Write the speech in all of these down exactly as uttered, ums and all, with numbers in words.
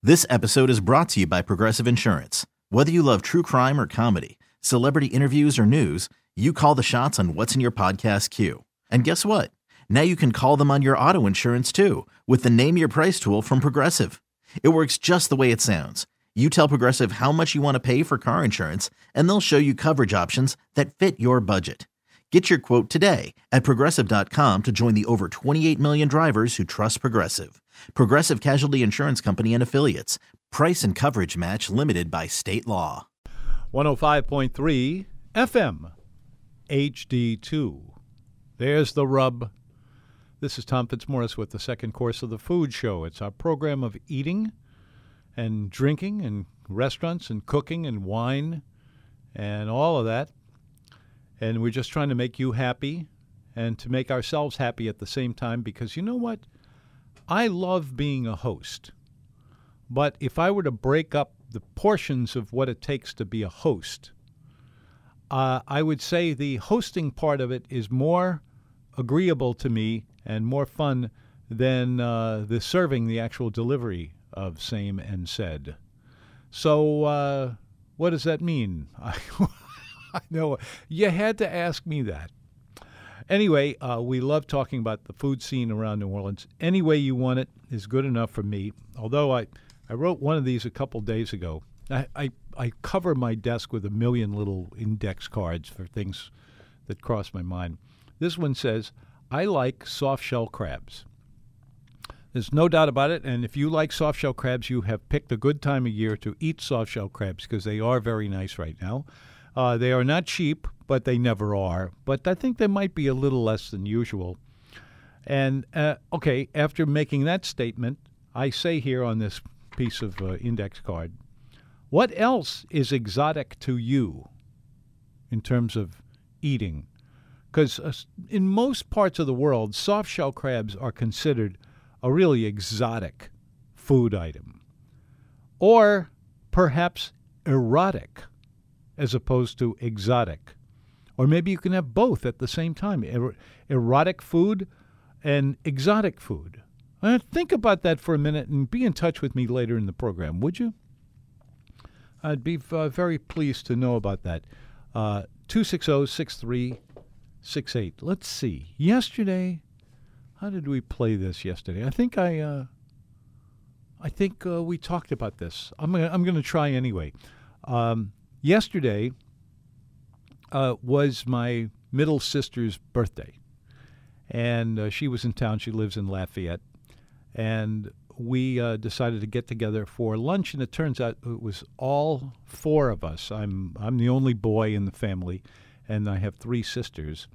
This episode is brought to you by Progressive Insurance. Whether you love true crime or comedy, celebrity interviews or news, you call the shots on what's in your podcast queue. And guess what? Now you can call them on your auto insurance too with the Name Your Price tool from Progressive. It works just the way it sounds. You tell Progressive how much you want to pay for car insurance, and they'll show you coverage options that fit your budget. Get your quote today at Progressive dot com to join the over twenty-eight million drivers who trust Progressive. Progressive Casualty Insurance Company and Affiliates. Price and coverage match limited by state law. one oh five point three F M, H D two. There's the rub. This is Tom Fitzmaurice with the second course of the Food Show. It's our program of eating and drinking and restaurants and cooking and wine and all of that. And we're just trying to make you happy and to make ourselves happy at the same time, because you know what? I love being a host. But if I were to break up the portions of what it takes to be a host, uh, I would say the hosting part of it is more agreeable to me and more fun than uh, the serving, the actual delivery of same and said. So uh, what does that mean? I know you had to ask me that. Anyway, uh, we love talking about the food scene around New Orleans. Any way you want it is good enough for me. Although I, I wrote one of these a couple days ago. I, I, I cover my desk with a million little index cards for things that cross my mind. This one says, I like soft-shell crabs. There's no doubt about it, and if you like soft-shell crabs, you have picked a good time of year to eat soft-shell crabs because they are very nice right now. Uh, they are not cheap, but they never are. But I think they might be a little less than usual. And, uh, okay, after making that statement, I say here on this piece of uh, index card, what else is exotic to you in terms of eating? Because uh, in most parts of the world, soft-shell crabs are considered a really exotic food item. Or perhaps erotic, as opposed to exotic. Or maybe you can have both at the same time, er- erotic food and exotic food. Uh, think about that for a minute and be in touch with me later in the program, would you? I'd be uh, very pleased to know about that. Uh, two six zero, six three six eight. Let's see. Yesterday, how did we play this yesterday? I think I uh, I think uh, we talked about this. I'm gonna, I'm going to try anyway. Um, Yesterday uh, was my middle sister's birthday, and uh, she was in town. She lives in Lafayette, and we uh, decided to get together for lunch, and it turns out it was all four of us. I'm I'm the only boy in the family, and I have three sisters.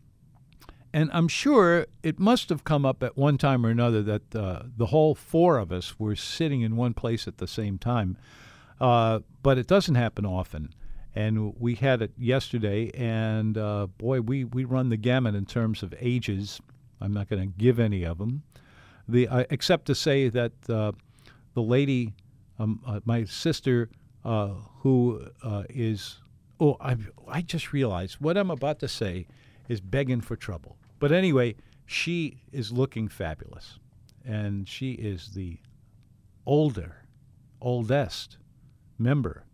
And I'm sure it must have come up at one time or another that uh, the whole four of us were sitting in one place at the same time. Uh, but it doesn't happen often, and we had it yesterday, and uh, boy, we, we run the gamut in terms of ages. I'm not going to give any of them, the uh, except to say that uh, the lady, um, uh, my sister, uh, who uh, is, oh, I I just realized what I'm about to say is begging for trouble. But anyway, she is looking fabulous, and she is the older, oldest member.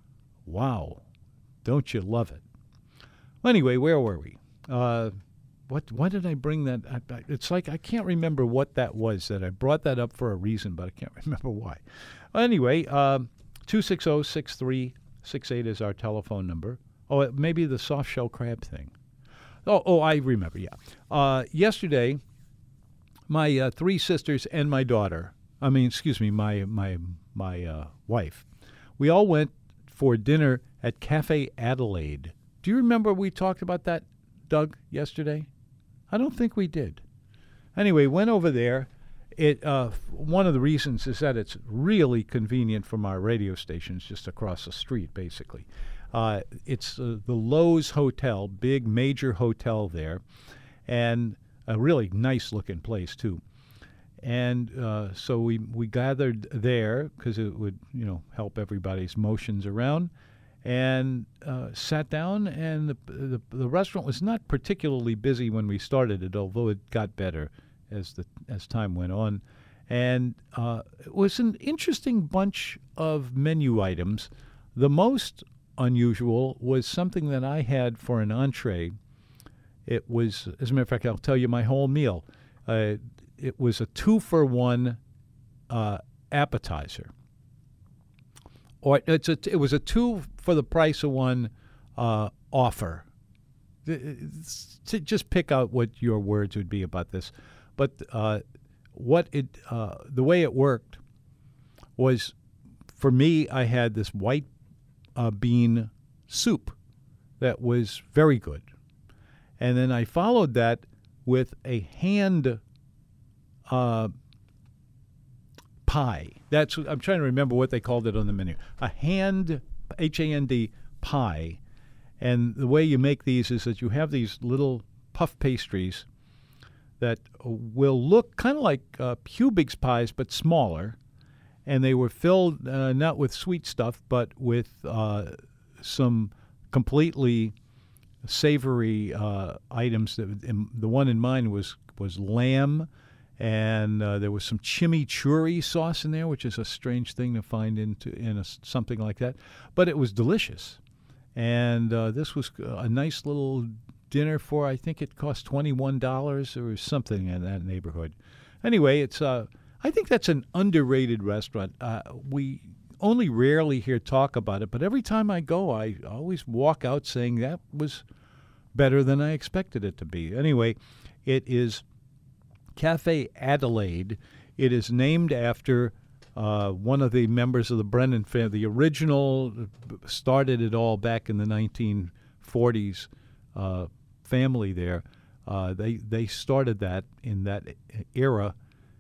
Wow. Don't you love it? Well, anyway, where were we? Uh, what? Why did I bring that? I, I, it's like I can't remember what that was. That I brought that up for a reason, but I can't remember why. Well, anyway, um, two six zero, six three six eight is our telephone number. Oh, maybe the soft-shell crab thing. Oh, oh, I remember, yeah. Uh, yesterday, my uh, three sisters and my daughter, I mean, excuse me, my, my, my uh, wife, we all went for dinner at Cafe Adelaide. Do you remember we talked about that, Doug, yesterday? I don't think we did. Anyway, went over there. It uh, one of the reasons is that it's really convenient from our radio stations just across the street, basically. Uh, it's uh, the Lowe's Hotel, big major hotel there, and a really nice-looking place, too. And uh, so we we gathered there because it would, you know, help everybody's motions around, and uh, sat down. And the, the the restaurant was not particularly busy when we started it, although it got better as the as time went on. And uh, it was an interesting bunch of menu items. The most unusual was something that I had for an entree. It was, as a matter of fact, I'll tell you my whole meal. Uh, it was a two-for-one uh, appetizer. Or it's a, it was a two for the price of one uh, offer. It's, to just pick out what your words would be about this. But uh, what it, uh, the way it worked was, for me, I had this white uh, bean soup that was very good. And then I followed that with a hand uh, pie. That's I'm trying to remember what they called it on the menu. A hand, H A N D, pie. And the way you make these is that you have these little puff pastries that will look kind of like uh, Kubig's pies, but smaller. And they were filled uh, not with sweet stuff, but with uh, some completely savory uh, items. That, the one in mine was, was lamb, and uh, there was some chimichurri sauce in there, which is a strange thing to find into in a, something like that. But it was delicious. And uh, this was a nice little dinner for, I think it cost twenty-one dollars or something in that neighborhood. Anyway, it's uh, I think that's an underrated restaurant. Uh, we only rarely hear talk about it, but every time I go, I always walk out saying that was better than I expected it to be. Anyway, it is Cafe Adelaide. It is named after uh, one of the members of the Brennan family. The original started it all back in the nineteen forties uh, family there. Uh, they they started that in that era,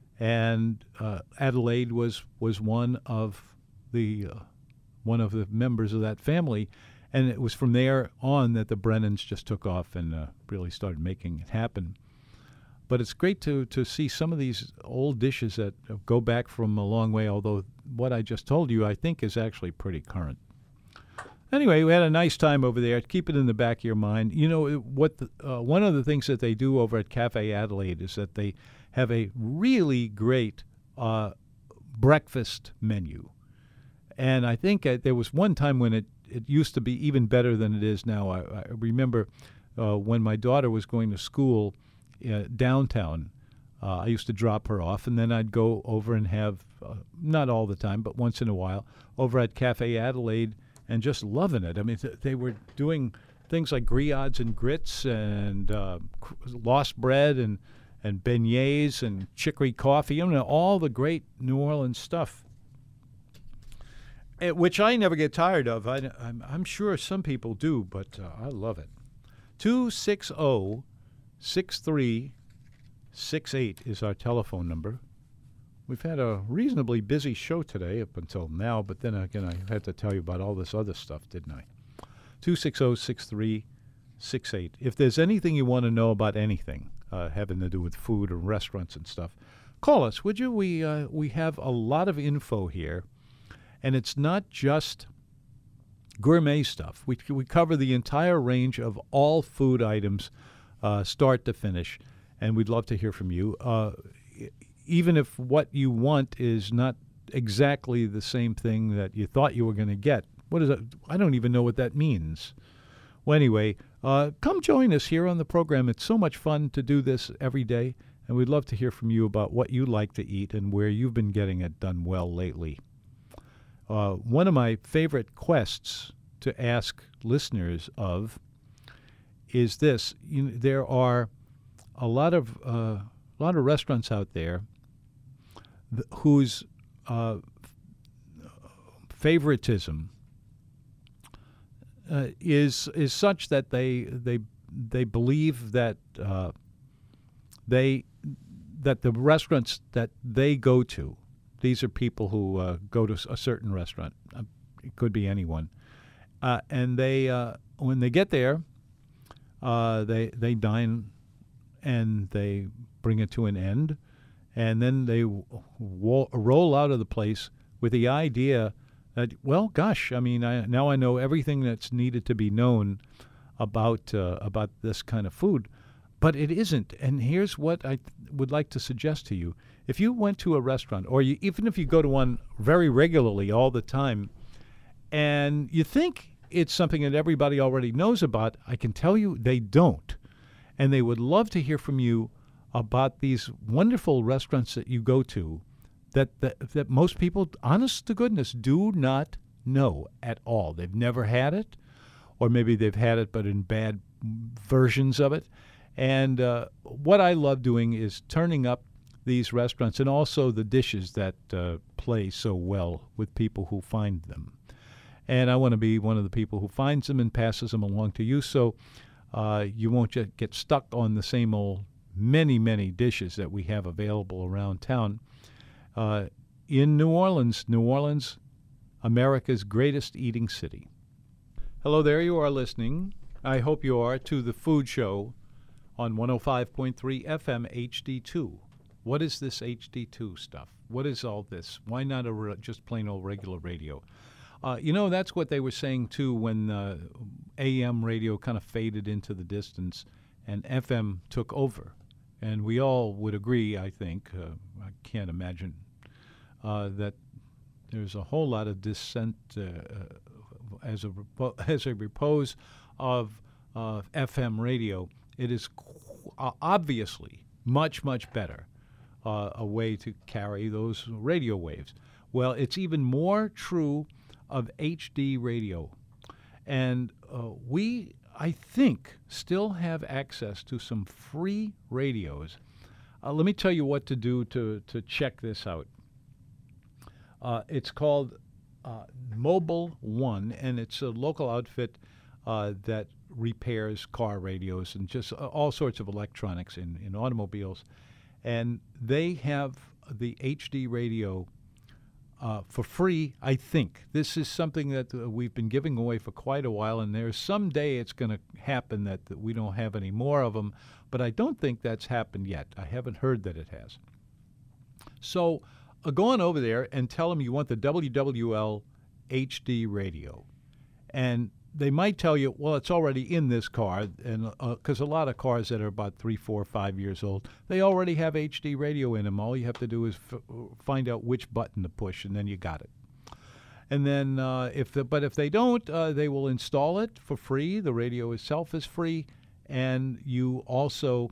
and uh, Adelaide was was one of the uh, one of the members of that family, and it was from there on that the Brennans just took off and uh, really started making it happen. But it's great to, to see some of these old dishes that go back from a long way, although what I just told you I think is actually pretty current. Anyway, we had a nice time over there. Keep it in the back of your mind. You know, what? The, uh, one of the things that they do over at Cafe Adelaide is that they have a really great uh, breakfast menu. And I think uh, there was one time when it, it used to be even better than it is now. I, I remember uh, when my daughter was going to school uh, downtown, uh, I used to drop her off, and then I'd go over and have, uh, not all the time, but once in a while, over at Cafe Adelaide, and just loving it. I mean, th- they were doing things like griots and grits and uh, lost bread and, and beignets and chicory coffee, you know, all the great New Orleans stuff, it, which I never get tired of. I, I'm, I'm sure some people do, but uh, I love it. two six zero, six three six eight is our telephone number. We've had a reasonably busy show today up until now, but then again, I had to tell you about all this other stuff, didn't I? two six zero, six three six eight. If there's anything you want to know about anything uh, having to do with food or restaurants and stuff, call us, would you? We, uh, we have a lot of info here, and it's not just gourmet stuff. We, we cover the entire range of all food items, uh, start to finish, and we'd love to hear from you. Uh, even if what you want is not exactly the same thing that you thought you were going to get. What is that? I don't even know what that means. Well, anyway, uh, come join us here on the program. It's so much fun to do this every day, and we'd love to hear from you about what you like to eat and where you've been getting it done well lately. Uh, one of my favorite quests to ask listeners of is this. You know, there are a lot of uh, a lot of restaurants out there th- whose uh, favoritism uh, is is such that they they they believe that uh, they that the restaurants that they go to, these are people who uh, go to a certain restaurant. Uh, it could be anyone, uh, and they uh, when they get there, uh, they they dine and they bring it to an end, and then they w- w- roll out of the place with the idea that, well, gosh, I mean, I, now I know everything that's needed to be known about uh, about this kind of food, but it isn't. And here's what I would like to suggest to you, if you went to a restaurant, or you, even if you go to one very regularly all the time, and you think it's something that everybody already knows about, I can tell you they don't. And they would love to hear from you about these wonderful restaurants that you go to that, that, that most people, honest to goodness, do not know at all. They've never had it, or maybe they've had it but in bad versions of it. And uh, what I love doing is turning up these restaurants and also the dishes that uh, play so well with people who find them. And I want to be one of the people who finds them and passes them along to you, so uh, you won't just get stuck on the same old many, many dishes that we have available around town. Uh, in New Orleans, New Orleans, America's greatest eating city. Hello there, you are listening, I hope you are, to The Food Show on one oh five point three F M H D two. What is this H D two stuff? What is all this? Why not a re- just plain old regular radio? Uh, you know, that's what they were saying, too, when uh, A M radio kind of faded into the distance and F M took over. And we all would agree, I think, uh, I can't imagine, uh, that there's a whole lot of dissent uh, uh, as a repo- as a repose of uh, F M radio. It is qu- uh, obviously much, much better uh, a way to carry those radio waves. Well, it's even more true of H D radio. And uh, we, I think, still have access to some free radios. Uh, let me tell you what to do to, to check this out. Uh, it's called uh, Mobile One, and it's a local outfit uh, that repairs car radios and just uh, all sorts of electronics in, in automobiles. And they have the H D radio Uh, for free, I think. This is something that uh, we've been giving away for quite a while, and there's someday it's going to happen that, that we don't have any more of them, but I don't think that's happened yet. I haven't heard that it has. So uh, go on over there and tell them you want the W W L H D radio. And they might tell you, well, it's already in this car, and because uh, a lot of cars that are about three, four, five years old, they already have H D radio in them. All you have to do is f- find out which button to push, and then you got it. And then, uh, if the, but if they don't, uh, they will install it for free. The radio itself is free, and you also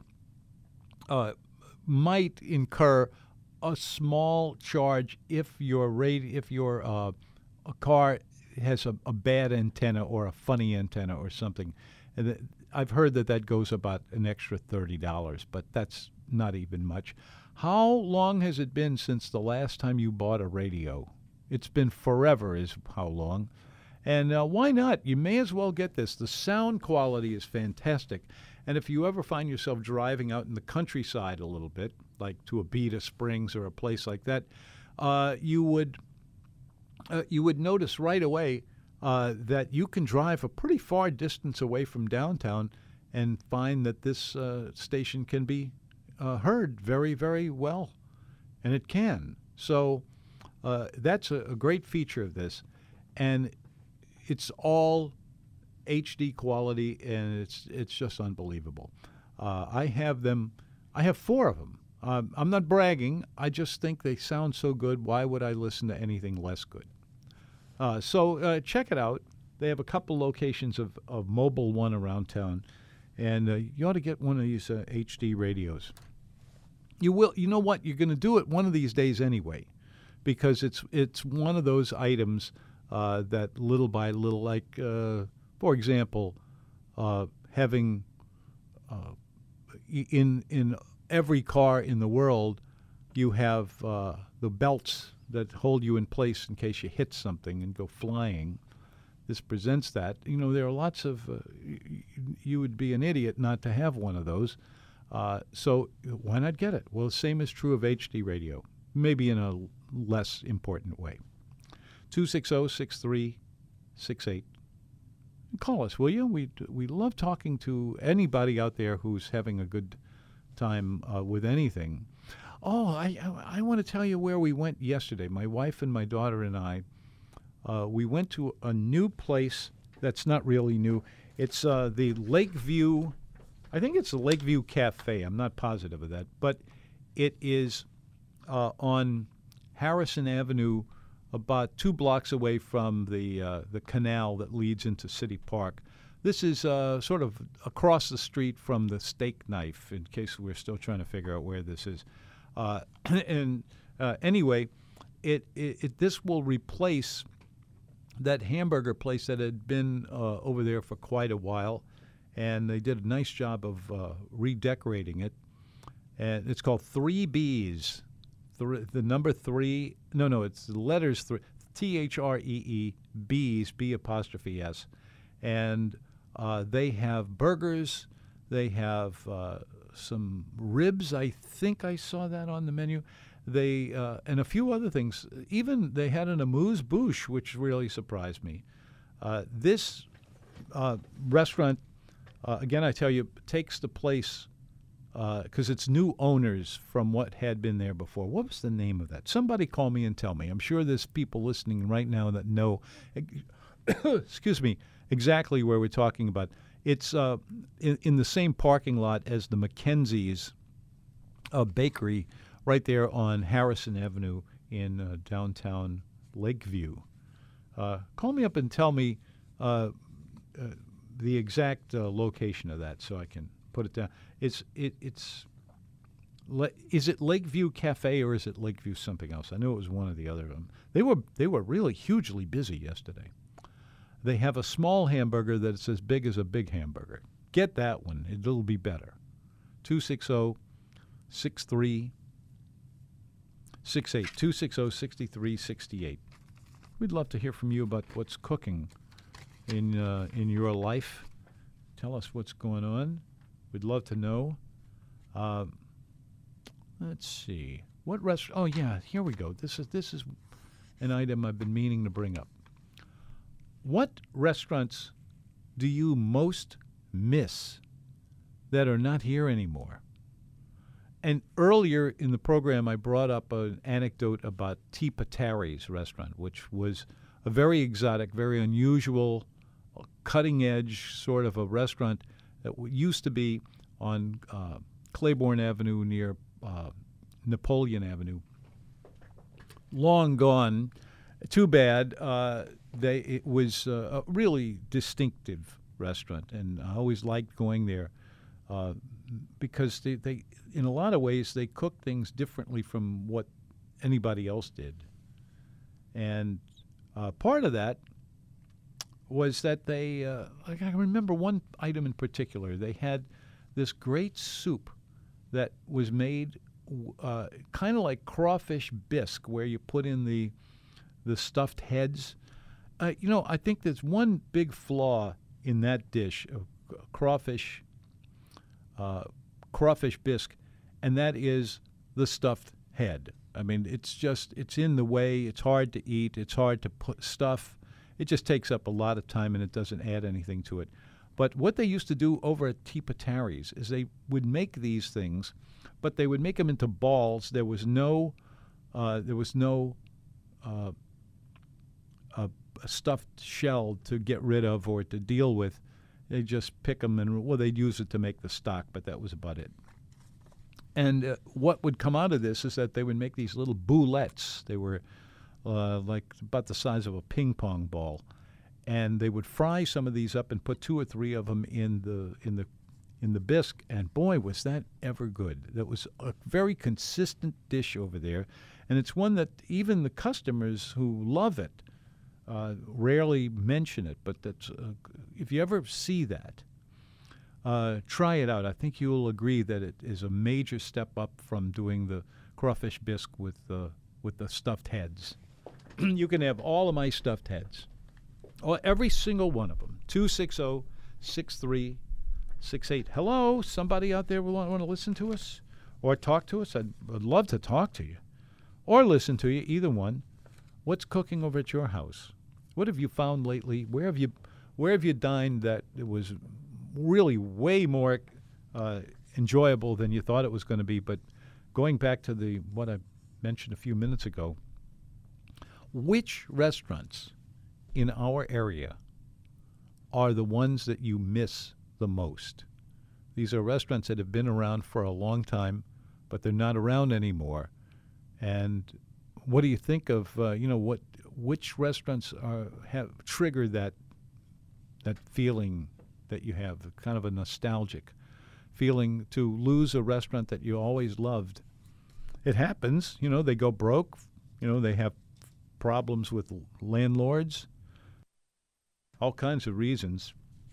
uh, might incur a small charge if your radio, if your uh, a car has a, a bad antenna or a funny antenna or something. And th- I've heard that that goes about an extra thirty dollars, but that's not even much. How long has it been since the last time you bought a radio? It's been forever is how long. And uh, why not? You may as well get this. The sound quality is fantastic. And if you ever find yourself driving out in the countryside a little bit, like to Abita Springs or a place like that, uh, you would... Uh, you would notice right away uh, that you can drive a pretty far distance away from downtown and find that this uh, station can be uh, heard very, very well. And it can. So uh, that's a, a great feature of this. And it's all H D quality, and it's it's just unbelievable. Uh, I have them. I have four of them. Um, I'm not bragging. I just think they sound so good. Why would I listen to anything less good? Uh, so uh, check it out. They have a couple locations of, of Mobile One around town, and uh, you ought to get one of these uh, H D radios. You will. You know what? You're going to do it one of these days anyway, because it's it's one of those items uh, that little by little, like uh, for example, uh, having uh, in in every car in the world, you have uh, the belts that hold you in place in case you hit something and go flying. This presents that. You know, there are lots of, uh, y- you would be an idiot not to have one of those. Uh, so why not get it? Well, the same is true of H D radio, maybe in a less important way. two six zero, six three six eight. Call us, will you? We we love talking to anybody out there who's having a good time uh, with anything. Oh, I, I, I want to tell you where we went yesterday. My wife and my daughter and I, uh, we went to a new place that's not really new. It's uh, the Lakeview, I think it's the Lakeview Cafe. I'm not positive of that. But It is uh, on Harrison Avenue, about two blocks away from the uh, the canal that leads into City Park. This is uh, sort of across the street from the Steak Knife, in case we're still trying to figure out where this is. Uh, and uh, anyway, it, it, it this will replace that hamburger place that had been uh, over there for quite a while, and they did a nice job of uh, redecorating it. And it's called Three B's. Th- the number three, no, no, it's the letters three, T H R E E, B's, B apostrophe S. And uh, they have burgers, they have uh, some ribs, I think I saw that on the menu. They uh, and a few other things. Even they had an amuse-bouche, which really surprised me. Uh, this uh, restaurant, uh, again, I tell you, takes the place because uh, it's new owners from what had been there before. What was the name of that? Somebody call me and tell me. I'm sure there's people listening right now that know, excuse me, exactly where we're talking about. It's uh, in, in the same parking lot as the Mackenzie's uh, Bakery, right there on Harrison Avenue in uh, downtown Lakeview. Uh, call me up and tell me uh, uh, the exact uh, location of that so I can put it down. It's it it's is it Lakeview Cafe or is it Lakeview something else? I know it was one or the other of them. They were they were really hugely busy yesterday. They have a small hamburger that's as big as a big hamburger. Get that one. It'll be better. two six zero, six three six eight. two six zero, six three six eight. We'd love to hear from you about what's cooking in uh, in your life. Tell us what's going on. We'd love to know. Uh, let's see. What restaurant? Oh, yeah, here we go. This is this is an item I've been meaning to bring up. What restaurants do you most miss that are not here anymore? And earlier in the program, I brought up an anecdote about T. Patari's restaurant, which was a very exotic, very unusual, cutting-edge sort of a restaurant that used to be on uh, Claiborne Avenue near uh, Napoleon Avenue. Long gone. Too bad. Uh, they it was uh, a really distinctive restaurant, and I always liked going there uh, because they, they, in a lot of ways, they cooked things differently from what anybody else did. And uh, part of that was that they, uh, I can remember one item in particular. They had this great soup that was made uh, kind of like crawfish bisque, where you put in the the stuffed heads. Uh, you know, I think there's one big flaw in that dish of crawfish, uh, crawfish bisque, and that is the stuffed head. I mean, it's just, it's in the way. It's hard to eat. It's hard to put stuff. It just takes up a lot of time, and it doesn't add anything to it. But what they used to do over at T. Patari's is they would make these things, but they would make them into balls. There was no, uh, there was no uh, a, a stuffed shell to get rid of or to deal with. They just pick them and, well, they'd use it to make the stock, but that was about it. And uh, what would come out of this is that they would make these little boulettes. They were uh, like about the size of a ping pong ball, and they would fry some of these up and put two or three of them in the in the in the bisque. And boy, was that ever good! That was a very consistent dish over there, and it's one that even the customers who love it uh, rarely mention it. But that's uh, if you ever see that. Uh, try it out. I think you'll agree that it is a major step up from doing the crawfish bisque with uh, with the stuffed heads. You can have all of my stuffed heads, oh, every single one of them. two six zero, six three six eight. Hello, somebody out there will want, want to listen to us or talk to us? I'd, I'd love to talk to you or listen to you, either one. What's cooking over at your house? What have you found lately? Where have you where have you dined that it was really way more uh, enjoyable than you thought it was going to be? But going back to the what I mentioned a few minutes ago, which restaurants in our area are the ones that you miss the most? These are restaurants that have been around for a long time, but they're not around anymore. And what do you think of uh, you know what which restaurants are have trigger that that feeling that you have, kind of a nostalgic feeling to lose a restaurant that you always loved? It happens, you know, they go broke, you know, they have problems with landlords, all kinds of reasons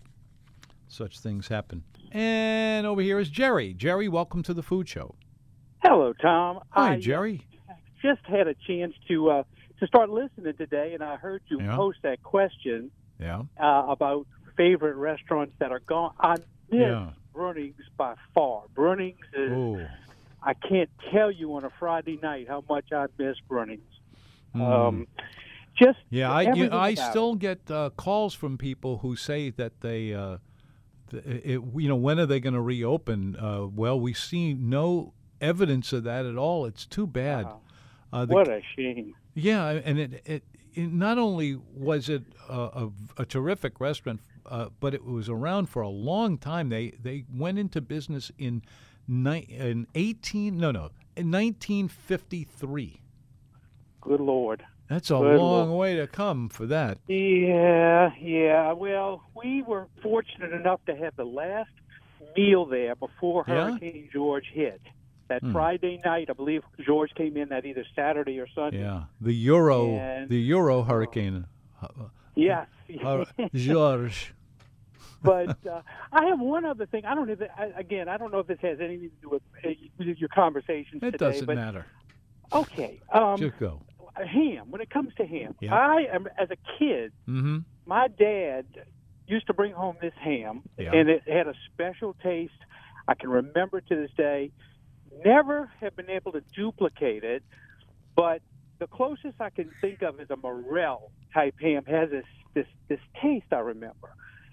such things happen. And over here is Jerry. Jerry, welcome to the Food Show. Hello, Tom. Hi, I, Jerry. Uh, just had a chance to uh, to start listening today, and I heard you Yeah. post that question Yeah. uh, about favorite restaurants that are gone. I miss Yeah. Brunings by far. Brunings is, Oh. I can't tell you on a Friday night how much I miss Brunings. Mm. Um, just Yeah, I, you, everything I about still it. get uh, calls from people who say that they, uh, th- it, you know, when are they going to reopen? Uh, well, we see no evidence of that at all. It's too bad. Uh, Uh, the, what a shame. yeah, and it, it, it not only was it a, a, a terrific restaurant, uh, but it was around for a long time. They they went into business in ni- in eighteen no no in nineteen fifty-three. Good Lord. That's a Good long Lord. way to come for that. Yeah, yeah. Well, we were fortunate enough to have the last meal there before Yeah? Hurricane George hit. That Hmm. Friday night, I believe George came in that either Saturday or Sunday. Yeah, the Euro, And- the Euro hurricane. Uh, Yes. uh, George. But uh, I have one other thing. I don't know if it, I, again, I don't know if this has anything to do with, uh, with your conversations It today. doesn't but, matter. Okay. Um, Just go. ham. When it comes to ham, Yeah. I am as a kid. Mm-hmm. My dad used to bring home this ham, Yeah. and it had a special taste. I can remember to this day. Never have been able to duplicate it, but the closest I can think of is a morel type ham has this this this taste I remember.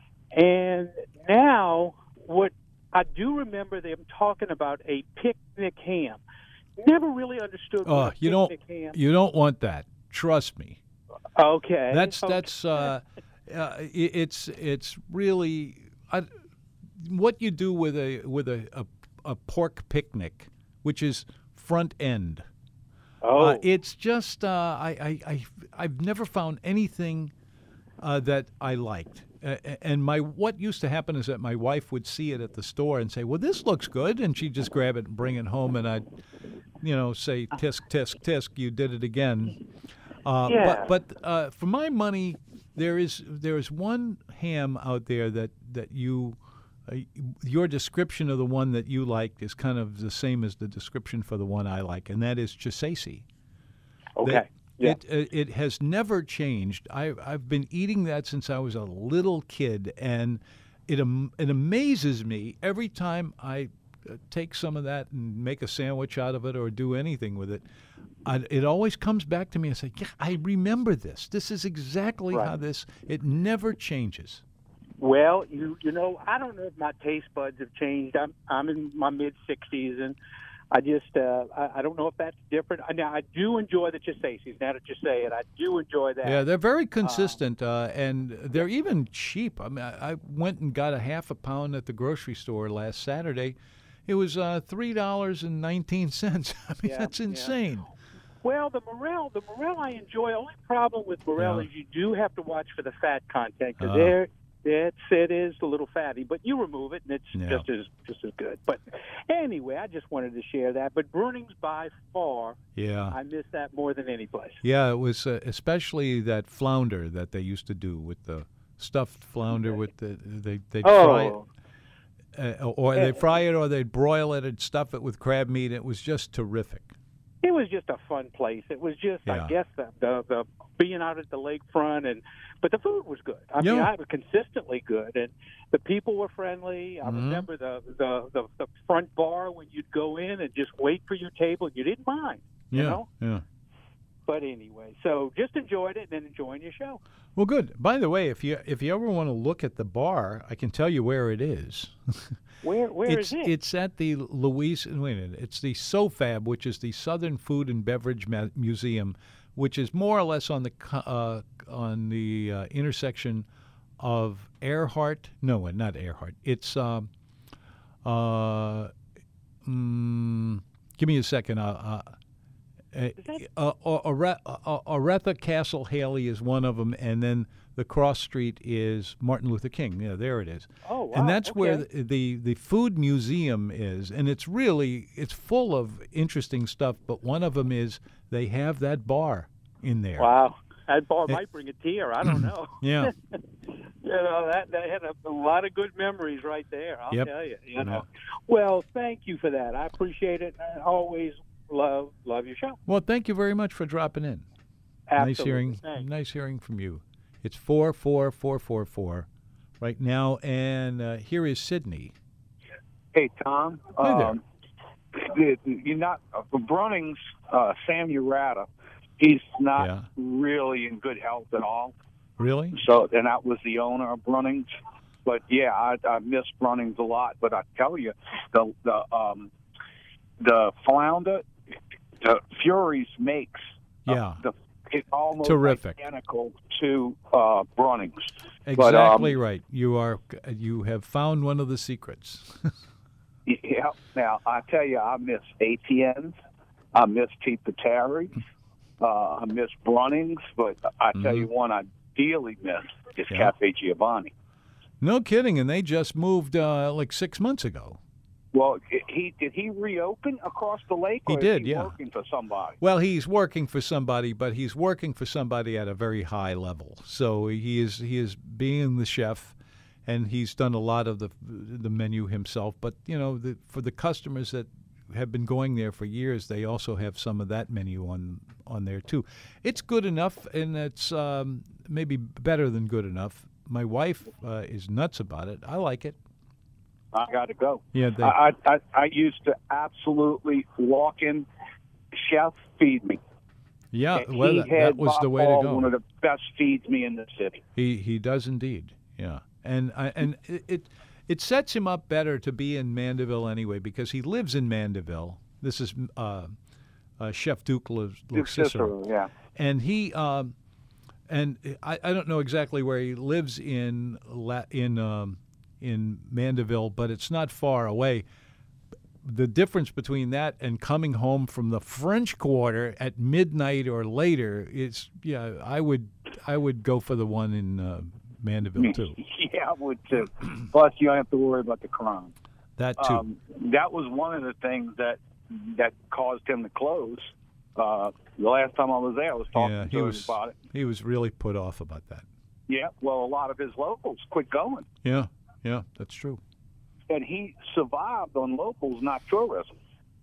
And now, what I do remember them talking about a picnic ham. Never really understood. Oh, what a you don't, picnic ham. you don't want that. Trust me. Okay. That's okay. that's uh, uh, i- it's it's really I, what you do with a with a, a, a pork picnic, which is front end. Oh, Uh, it's just uh, I, I I I've never found anything uh, that I liked. Uh, and my what used to happen is that my wife would see it at the store and say, "Well, this looks good," and she'd just grab it and bring it home, and I'd, you know, say, "Tisk, tisk, tisk, you did it again." Uh, Yeah. But but uh, for my money, there is there is one ham out there that that you. Uh, your description of the one that you liked is kind of the same as the description for the one I like, and that is Chisesi. okay. That- yeah. It uh, it has never changed. I I've been eating that since I was a little kid, and it am, it amazes me every time I uh, take some of that and make a sandwich out of it or do anything with it. I, it always comes back to me and say, "Yeah, I remember this. This is exactly Right. how this. It never changes." Well, you you know, I don't know if my taste buds have changed. I'm I'm in my mid sixties, and I just uh, I, I don't know if that's different. I, now I do enjoy the Chisasis. Now that you say it, I do enjoy that. Yeah, they're very consistent, uh, and they're even cheap. I mean, I, I went and got a half a pound at the grocery store last Saturday. It was uh, three dollars and nineteen cents. I mean, Yeah, that's yeah. insane. Well, the morel, the morel I enjoy. Only problem with morel Yeah. is you do have to watch for the fat content because Uh. there. It's it is a little fatty, but you remove it and it's Yeah. just as just as good. But anyway, I just wanted to share that. But Brunings by far, Yeah, I miss that more than any place. yeah. It was uh, especially that flounder that they used to do with the stuffed flounder with the they they fry it, Oh, uh, or they fry it or they broil it and stuff it with crab meat. It was just terrific. it was just a fun place. It was just, Yeah. I guess, the, the the being out at the lakefront, and but the food was good. I mean, Yeah. I was consistently good, and the people were friendly. I Mhm. remember the, the the the front bar when you'd go in and just wait for your table. You didn't mind, you Yeah, know. yeah. But anyway, so just enjoyed it and enjoying your show. Well, good. By the way, if you if you ever want to look at the bar, I can tell you where it is. Where where it's is it? it's at the Louise. Wait a minute. It's the SOFAB, which is the Southern Food and Beverage Ma- Museum, which is more or less on the co- uh, on the uh, intersection of Earhart. No, not Earhart. It's um, uh, mm, Give me a second. Uh, uh, uh, uh, Are- uh, Aretha Castle Haley is one of them, and then the cross street is Martin Luther King. Yeah, there it is. Oh, wow. And that's okay. where the, the the food museum is, and it's really it's full of interesting stuff. But one of them is they have that bar in there. Wow. That bar might bring a tear. I don't know. Yeah. You know, that, that had a, a lot of good memories right there, I'll Yep. tell you. You know. Well, thank you for that. I appreciate it. I always love love your show. Well, thank you very much for dropping in. Absolutely. Nice hearing. Thanks. Nice hearing from you. It's four four four four four right now, and uh, here is Sydney. Hey, Tom. Hi there. Um, the- the- you're not uh, for Brunnings. Uh, Sam Urata, he's not Yeah. really in good health at all. Really? So, and that was the owner of Brunnings. But yeah, I, I miss Brunnings a lot. But I tell you, the the um, the flounder, the Furies makes uh, Yeah. the it's almost Terrific. identical to uh, Brunnings. Exactly But, um, right. You are. You have found one of the secrets. Yeah. Now I tell you, I miss A T Ns. I miss Tita Terry. Uh, I miss Brunnings. But I tell you one, I dearly miss is Yeah. Cafe Giovanni. No kidding. And they just moved uh, like six months ago. Well, he did he reopen across the lake? He or did, is he yeah. Working for somebody. Well, he's working for somebody, but he's working for somebody at a very high level. So he is he is being the chef, and he's done a lot of the the menu himself. But you know, the, for the customers that have been going there for years, they also have some of that menu on on there too. It's good enough, and it's um, maybe better than good enough. My wife uh, is nuts about it. I like it. I got to go. Yeah, they, I, I I used to absolutely walk in, chef, feed me. yeah. And Well, he that, had that was by the way to far go. One of the best feeds me in the city. He he does indeed, yeah, and I, and it, it it sets him up better to be in Mandeville anyway because he lives in Mandeville. This is uh, uh, Chef Duke Lu- Lu- Cicero, Cicero, yeah. and he um, and I, I don't know exactly where he lives in La, in um, in Mandeville, but it's not far away. The difference between that and coming home from the French Quarter at midnight or later is, yeah, I would I would go for the one in uh, Mandeville too. Yeah, I would too. Plus, you don't have to worry about the crime. That too. Um, that was one of the things that that caused him to close. Uh, the last time I was there, I was talking yeah, to he him was about it. he was really put off about that. Yeah, well, a lot of his locals quit going, Yeah, yeah, that's true. and he survived on locals, not tourism.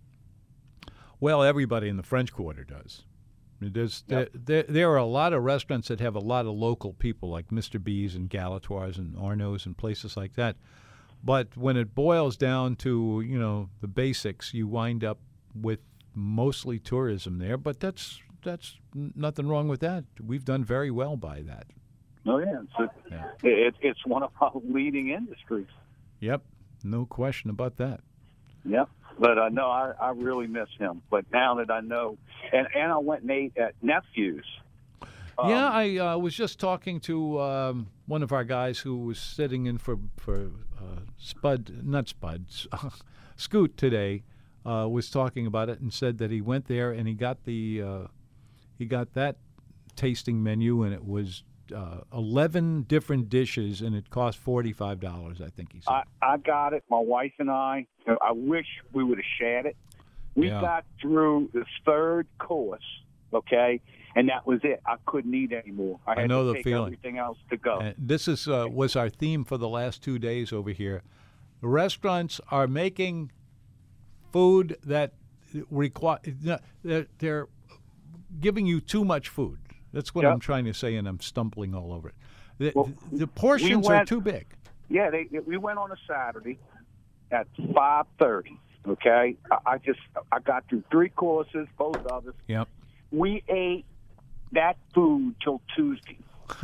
Well, everybody in the French Quarter does. There's, Yep. there, there, there are a lot of restaurants that have a lot of local people, like Mister B's and Galatoire's and Arnaud's and places like that. But when it boils down to, you know, the basics, you wind up with mostly tourism there. But that's that's nothing wrong with that. We've done very well by that. Oh yeah, it's a, Yeah. it, it's one of our leading industries. Yep, no question about that. Yep. But uh, no, I, I really miss him. But now that I know, and, and I went and ate at Nephew's. Um, Yeah, I uh, was just talking to um, one of our guys who was sitting in for for uh, Spud, not Spud, Scoot today. Uh, was talking about it and said that he went there and he got the uh, he got that tasting menu and it was uh, eleven different dishes and it cost forty five dollars. I think he said. I, I got it. My wife and I. I wish we would have shared it. We Yeah. got through the third course, okay, and that was it. I couldn't eat anymore. I I had know to the take feeling. everything else to go. And this is uh, was our theme for the last two days over here. The restaurants are making food that require they're, they're giving you too much food. That's what Yep. I'm trying to say, and I'm stumbling all over it. The, Well, the portions we are went- too big. Yeah, they, we went on a Saturday at five thirty. Okay, I, I just I got through three courses, both of us. Yep. We ate that food till Tuesday.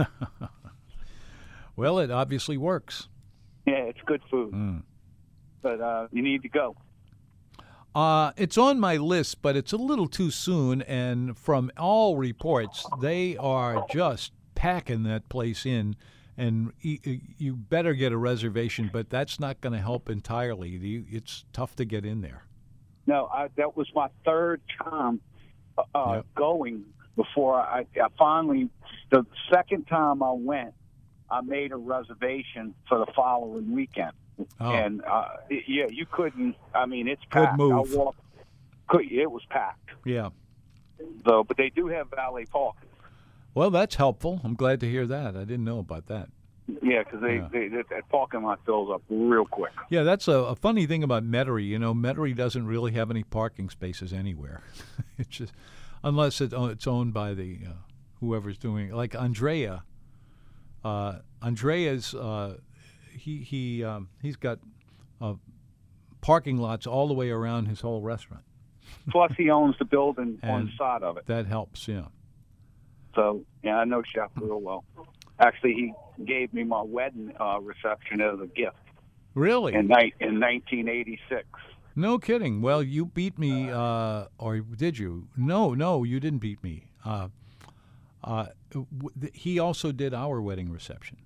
Well, it obviously works. Yeah, it's good food, Mm. but uh, you need to go. Uh, it's on my list, but it's a little too soon. And from all reports, they are just packing that place in. And y- y- you better get a reservation, but that's not going to help entirely. You- It's tough to get in there. no, I, that was my third time uh, Yep. going before I, I finally, the second time I went, I made a reservation for the following weekend. Oh. And, uh, it- yeah, you couldn't, I mean, it's Good packed. move. I walked, could- it was packed. Yeah. So, but they do have valet parking. Well, that's helpful. I'm glad to hear that. I didn't know about that. Yeah, because they, Yeah. they, that that parking lot fills up real quick. Yeah, that's a, a funny thing about Metairie. You know, Metairie doesn't really have any parking spaces anywhere. It's just unless it, oh, it's owned by the uh, whoever's doing it. Like Andrea. Uh, Andrea's uh, he he um, he's got uh, parking lots all the way around his whole restaurant. Plus, he owns the building on And the side of it. That helps. Yeah. So, yeah, I know Chef real well. Actually, he gave me my wedding uh, reception as a gift Really? in, ni- in nineteen eighty-six. No kidding. Well, you beat me, uh, or did you? No, no, you didn't beat me. Uh, uh, w- th- he also did our wedding reception.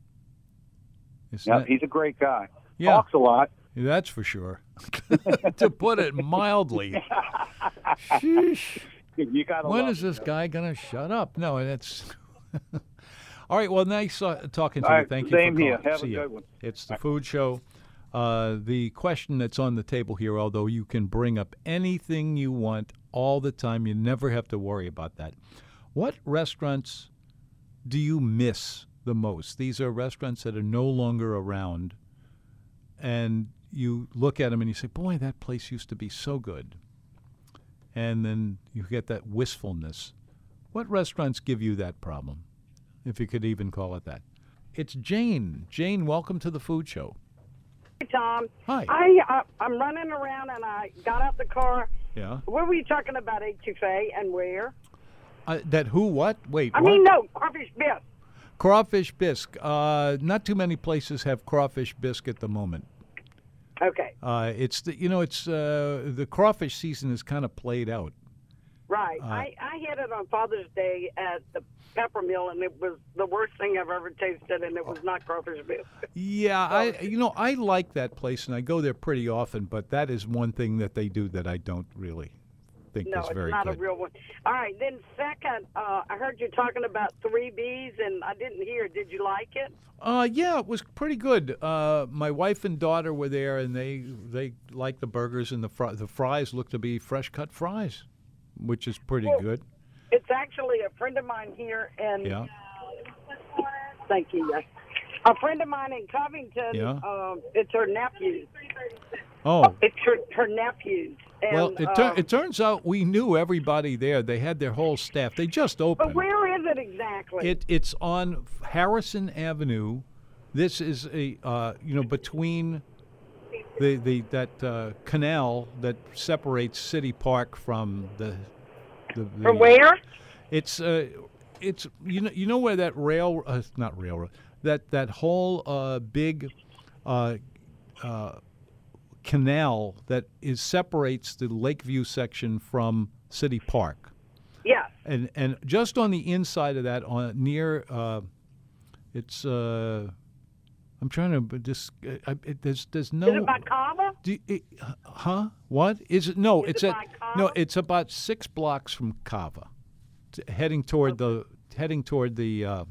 Isn't Yeah, that- he's a great guy. Yeah. Talks a lot. That's for sure. To put it mildly. Sheesh. You got When is this guy going to shut up? No, that's. All right. Well, nice uh, talking to All you. right, Thank same you for here. calling. Have See a ya. good one. It's the food show. Uh, the question that's on the table here, although you can bring up anything you want all the time, you never have to worry about that. What restaurants do you miss the most? These are restaurants that are no longer around, and you look at them and you say, boy, that place used to be so good. And then you get that wistfulness. What restaurants give you that problem, if you could even call it that? It's Jane. Jane, welcome to the food show. Hey, Tom. Hi. I, uh, I'm running around and I got out the car. Yeah. What were you talking about, etouffee, and where? Uh, that who, what? Wait, I what? mean, no, crawfish bisque. Crawfish bisque. Uh, not too many places have crawfish bisque at the moment. Okay, Uh, it's the, you know, it's uh, the crawfish season is kind of played out. right. Uh, I, I had it on Father's Day at the Pepper Mill, and it was the worst thing I've ever tasted, and it was not crawfish bisque. Yeah, I you know I like that place and I go there pretty often, but that is one thing that they do that I don't really think No, is it's very not good. a real one. All right, then second, uh, I heard you talking about Three B's, and I didn't hear. Did you like it? Uh, yeah, it was pretty good. Uh, my wife and daughter were there, and they they liked the burgers and the fri- the fries looked to be fresh cut fries, which is pretty Well, good. It's actually a friend of mine here, and Yeah. thank you. yes. A friend of mine in Covington. Yeah. Um, it's her nephew. Oh, It's her her nephews. And, well, it tur- um, it turns out we knew everybody there. They had their whole staff. They just opened. But where is it exactly? It it's on Harrison Avenue. This is a uh, you know between the the that uh, canal that separates City Park from the the, the From where? It's uh it's you know you know where that rail uh, not railroad that that whole uh, big uh, uh, canal that is separates the Lakeview section from City Park. Yes. And and just on the inside of that, on near, uh, it's. Uh, I'm trying to, but this. Uh, I, it, there's there's no. Is it by Cava? Do you- it, huh? What is it? No, Is it's it at by no. Cava? It's about six blocks from Cava, t- heading toward the heading toward the. Uh,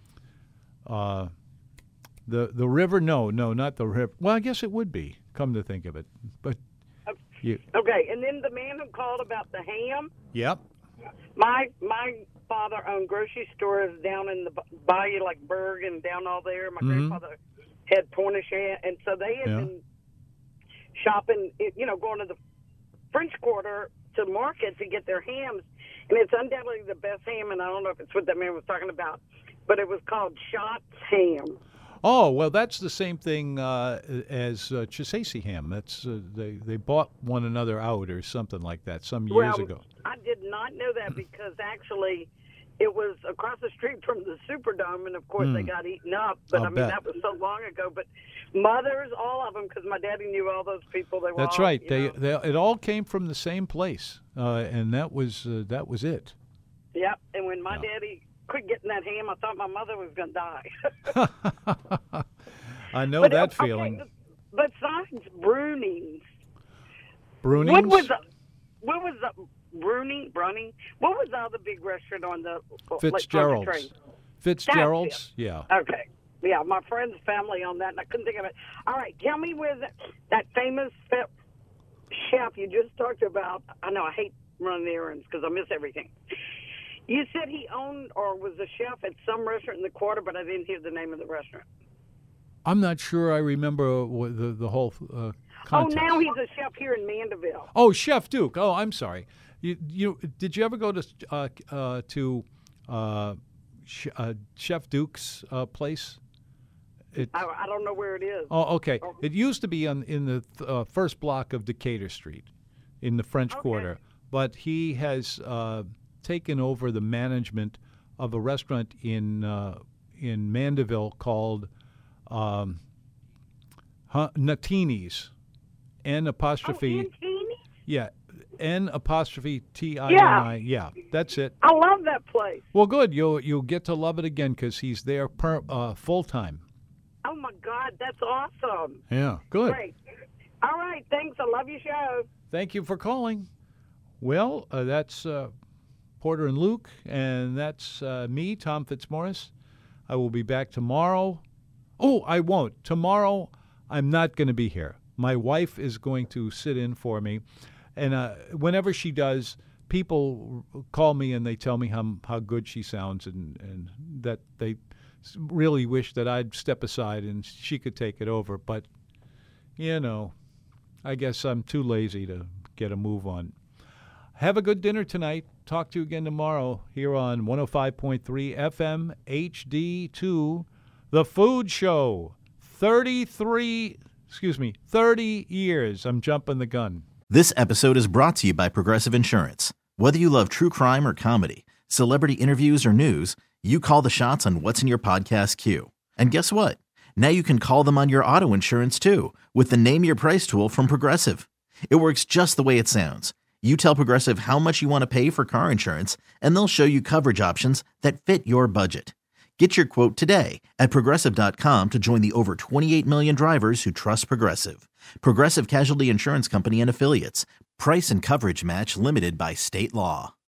uh, the the river. No, no, not the river. Well, I guess it would be. Come to think of it, but. You, Okay, and then the man who called about the ham. yep. My my father owned grocery stores down in the b- bayou, like Berg and down all there. My Mhm. grandfather had Cornish ham, and so they had Yeah. been shopping, it- you know, going to the French Quarter to market to get their hams. And it's undoubtedly the best ham, and I don't know if it's what that man was talking about, but it was called Shots Ham. Oh, well, that's the same thing uh, as uh, Chisasi ham. That's uh, they they bought one another out or something like that some years well, ago. I did not know that because actually it was across the street from the Superdome, and of course they got eaten up. But I'll I mean, bet. that was so long ago. But mothers, all of them, because my daddy knew all those people. They were That's all, right. you They, know- they it all came from the same place, uh, and that was uh, that was it. Yep. And when my Yeah. daddy quit getting that ham, I thought my mother was going to die. I know But, that okay, feeling. Besides Brunings, Brunings? What was the, what was the, Bruning, Bruning? What was the other big restaurant on the Fitzgerald's. Like, on the train? Fitzgerald's, yeah. Okay. Yeah, my friend's family on that, and I couldn't think of it. All right, tell me where the, that famous chef you just talked about. I know I hate running errands because I miss everything. You said he owned or was a chef at some restaurant in the quarter, but I didn't hear the name of the restaurant. I'm not sure I remember what the, the whole uh, context. Oh, now he's a chef here in Mandeville. Oh, Chef Duke. Oh, I'm sorry. You, you did you ever go to uh, uh, to uh, Sh- uh, Chef Duke's uh, place? It, I, I don't know where it is. Oh, okay. It used to be on in the th- uh, first block of Decatur Street, in the French Okay. Quarter. But he has uh, taken over the management of a restaurant in uh, in Mandeville called um, huh, Natini's, N apostrophe. Oh, Antini? Yeah, N apostrophe T I N I. Yeah, that's it. I love that place. Well, good. You'll you'll get to love it again because he's there per, uh, full time. Oh, my God, that's awesome. Yeah, good. Great. All right, thanks. I love your show. Thank you for calling. Well, uh, that's uh, Porter and Luke, and that's uh, me, Tom Fitzmaurice. I will be back tomorrow. Oh, I won't. Tomorrow, I'm not going to be here. My wife is going to sit in for me, and uh, whenever she does, people call me and they tell me how how good she sounds, and, and that they really wish that I'd step aside and she could take it over. But, you know, I guess I'm too lazy to get a move on. Have a good dinner tonight. Talk to you again tomorrow here on one oh five point three F M H D two, The Food Show. thirty-three, excuse me, thirty years. I'm jumping the gun. This episode is brought to you by Progressive Insurance. Whether you love true crime or comedy, celebrity interviews or news, you call the shots on what's in your podcast queue. And guess what? Now you can call them on your auto insurance too with the Name Your Price tool from Progressive. It works just the way it sounds. You tell Progressive how much you want to pay for car insurance, and they'll show you coverage options that fit your budget. Get your quote today at Progressive dot com to join the over twenty-eight million drivers who trust Progressive. Progressive Casualty Insurance Company and Affiliates. Price and coverage match limited by state law.